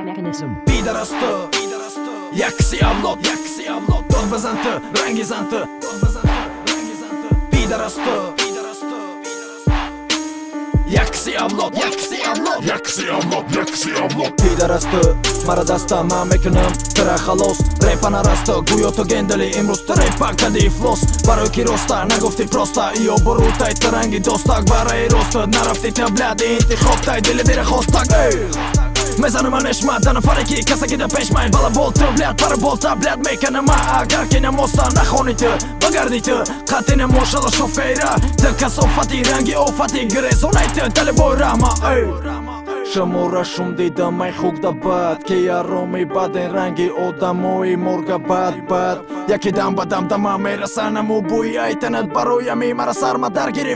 mechanism. Pidorasty, yaksi avlod, dog bazanti, rangizanti, pidorasty, yaksi avlod, pidorasty, maradasta man mekunam, tira khalos, repana rasta, guyo to gendali imruz repa kadi iflos, baroj ki rosta, nagofti prosta, io borutaj të rangi dostak, bara i rosta, narafti të bladi, inti khoptaj, dile dire khostak, me zanë më neshma, da në fare ki, kasa ki dhe peshmajn, bala bol të blad, para bol të blad, me ka në ma, agar kene mosta, në khoni të, bagardi të, katin e mosha dhe shofejra, të kaso fati, rangi o fati, gërez, onaj të, tale boj rama, Shëmura shumë ditë maj huk da bat, keja romi baden rangi o da moj morga bat, ja ki dam badam da ma me rasana mu buja, i të në të baroja mi marasar ma dar giri